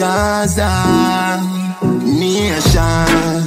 Gaza nation.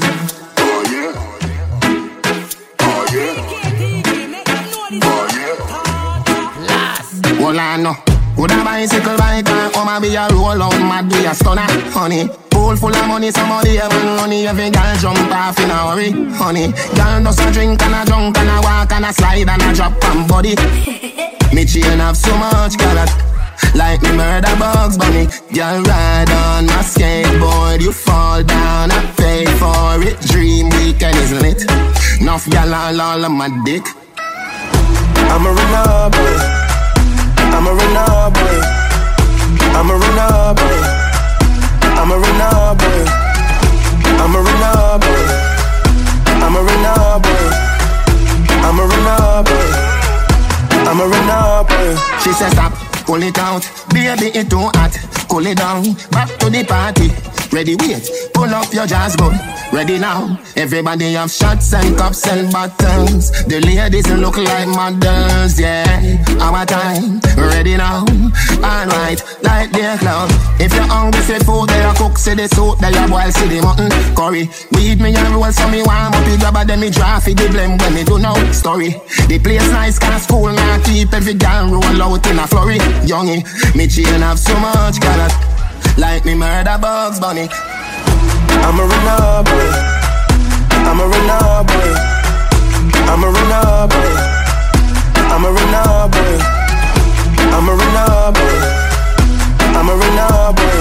Well, I know. Would a bicycle bike and I'ma be a roll out mad be a stunner, honey. Pool full of money, somebody even money. Every girl jump off in a hurry, honey. Girl does a drink and a drunk and a walk and a slide and a drop and body. Me chain have so much color, like me murder Bugs Bunny. Girl ride on my skateboard, you fall down, I pay for it. Dream weekend, isn't it? Enough girl all on my dick. I'm a runner boy. I'm a runner boy. I'm a runner boy. I'm a runner boy. I'm a runner boy. I'm a runner boy. I'm a runner boy. I'm a runner boy. She says stop, pull it out. Baby, it too hot. Cool it down. Back to the party. Ready, wait. Pull up your jazz gun. Ready now. Everybody have shots and cups and bottles. The ladies look like models, yeah. Our time. Ready now. Alright, like their club. If you're hungry, say food, they are cook, say the soup, they are boil, say the mutton curry. Weed me and roll, so me warm up, you grab a them, me draft, the blame when me do no story. The place nice, cause school now keep every girl roll out in a flurry. Youngie, me chain have so much color, like me murder Bugs Bunny. I'm a runner boy. I'm a runner boy. I'm a runner boy. I'm a runner boy. I'm a runner boy. I'm a runner boy.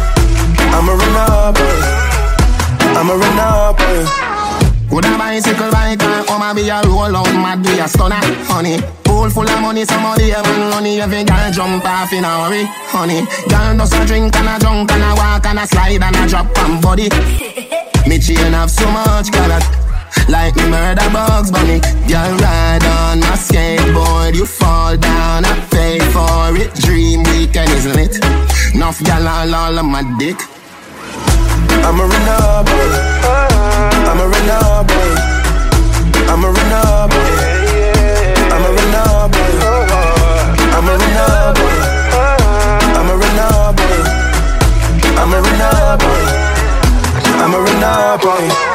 I'm a runner boy. I'm a runner boy. Would a bicycle bike and I'ma be a roll out mad be a stunner, honey. Pool full of money, somebody even money. Every girl jump off in a hurry, honey. Girl does a drink and a drunk and a walk and a slide and a drop and body. Me chain have so much color, like me murder Bugs Bunny. Girl ride on my skateboard, you fall down, I pay for it. Dream weekend, isn't it? Enough girl all on my dick. I'm a runner boy. I'm a runner boy. I'm a runner boy. I'm a runner boy. I'm a runner boy. I'm a runner boy. I'm a runner boy. I'm a runner boy.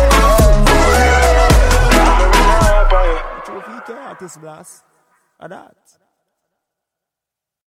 This blast, a that.